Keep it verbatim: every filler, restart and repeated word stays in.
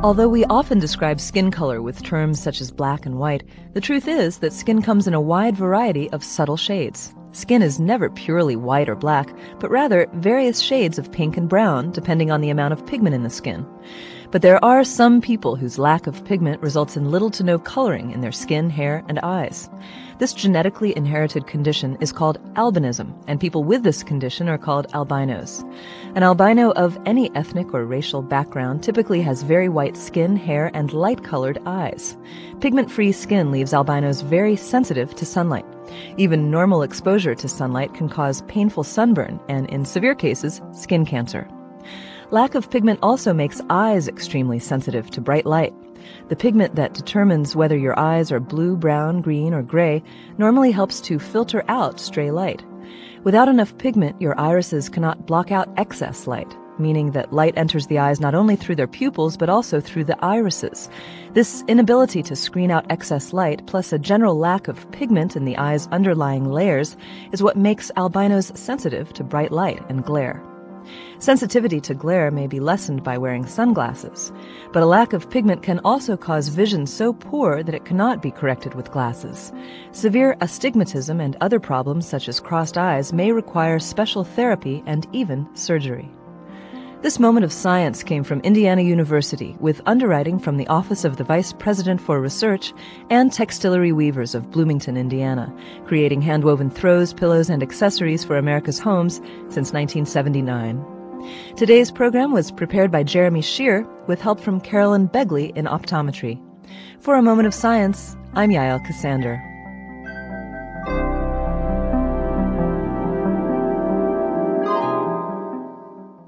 Although we often describe skin color with terms such as black and white, the truth is that skin comes in a wide variety of subtle shades. Skin is never purely white or black, but rather various shades of pink and brown, depending on the amount of pigment in the skin. But there are some people whose lack of pigment results in little to no coloring in their skin, hair, and eyes. This genetically inherited condition is called albinism, and people with this condition are called albinos. An albino of any ethnic or racial background typically has very white skin, hair, and light-colored eyes. Pigment-free skin leaves albinos very sensitive to sunlight. Even normal exposure to sunlight can cause painful sunburn and, in severe cases, skin cancer. Lack of pigment also makes eyes extremely sensitive to bright light. The pigment that determines whether your eyes are blue, brown, green, or gray normally helps to filter out stray light. Without enough pigment, your irises cannot block out excess light, meaning that light enters the eyes not only through their pupils but also through the irises. This inability to screen out excess light, plus a general lack of pigment in the eye's underlying layers, is what makes albinos sensitive to bright light and glare. Sensitivity to glare may be lessened by wearing sunglasses, but a lack of pigment can also cause vision so poor that it cannot be corrected with glasses. Severe astigmatism and other problems such as crossed eyes may require special therapy and even surgery. This moment of science came from Indiana University with underwriting from the Office of the Vice President for Research and Textillery Weavers of Bloomington, Indiana, creating hand-woven throws, pillows, and accessories for America's homes since nineteen seventy-nine. Today's program was prepared by Jeremy Shear with help from Carolyn Begley in optometry. For A Moment of Science, I'm Yael Cassander.